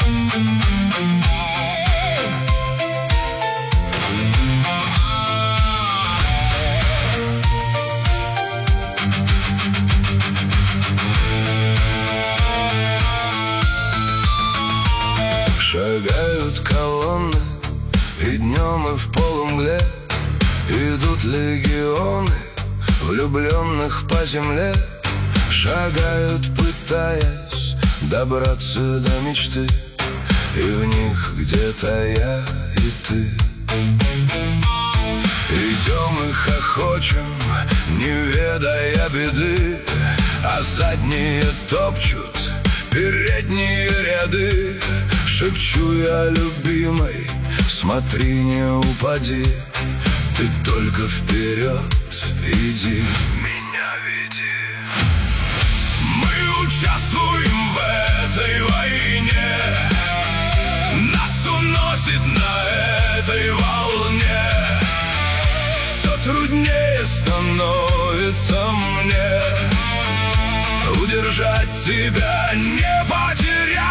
Шагают колонны и днем, и в полумгле. Идут легионы влюбленных по земле. Шагают, пытаясь добраться до мечты, и в них где-то я и ты. Идем и хохочем, не ведая беды, а задние топчут передние ряды. Шепчу я любимой: смотри, не упади, ты только вперед иди, меня веди. Мы участвуем в этой войне, нас уносит на этой волне. Все труднее становится мне удержать тебя, не потерять.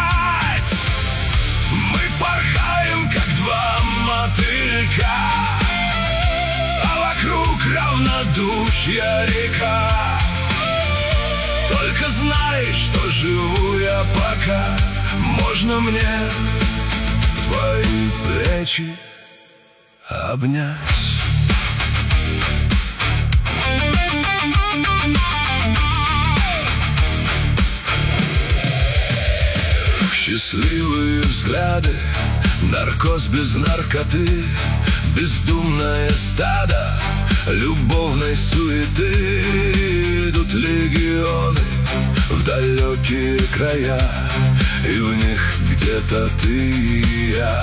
Мы порхаем, как два мотылька, а вокруг равнодушья река. Только знай, что живу я пока. Можно мне твои плечи обнять? Счастливые взгляды, наркоз без наркоты, бездумное стадо любовной суеты. Идут легионы в далекие края, и в них где-то ты и я.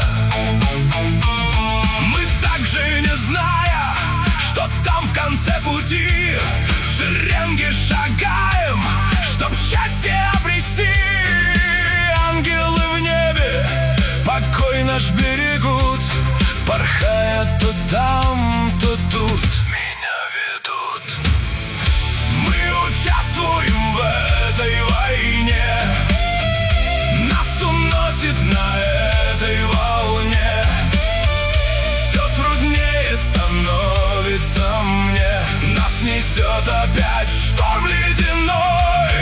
Мы также, не зная, что там в конце пути, в шеренге шагаем, чтоб счастье обрести. Ангелы в небе покой наш берегут, порхая то там, то тут, меня ведут. Мы участвуем в этой войне, нас уносит на этой волне. Все труднее становится мне, нас несет опять шторм ледяной.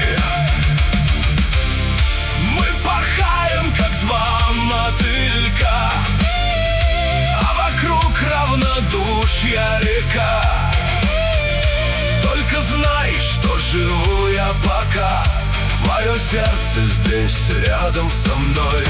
Порхаем, как два мотылька, а вокруг равнодушья река. Только знай, что живу я пока, твое сердце здесь рядом со мной.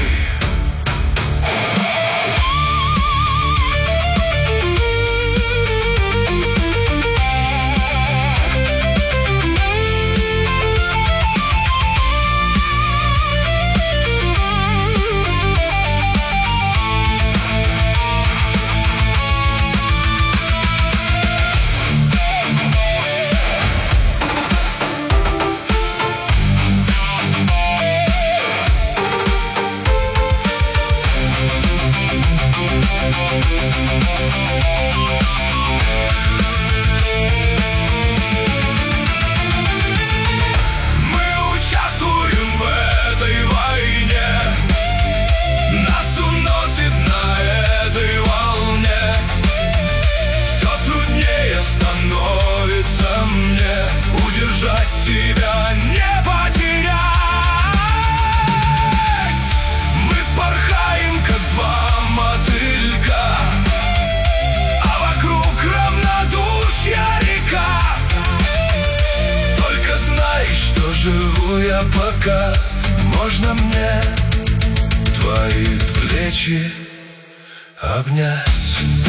Тебя не потерять. Мы порхаем, как два мотылька, а вокруг равнодушья река. Только знай, что живу я пока. Можно мне твои плечи обнять?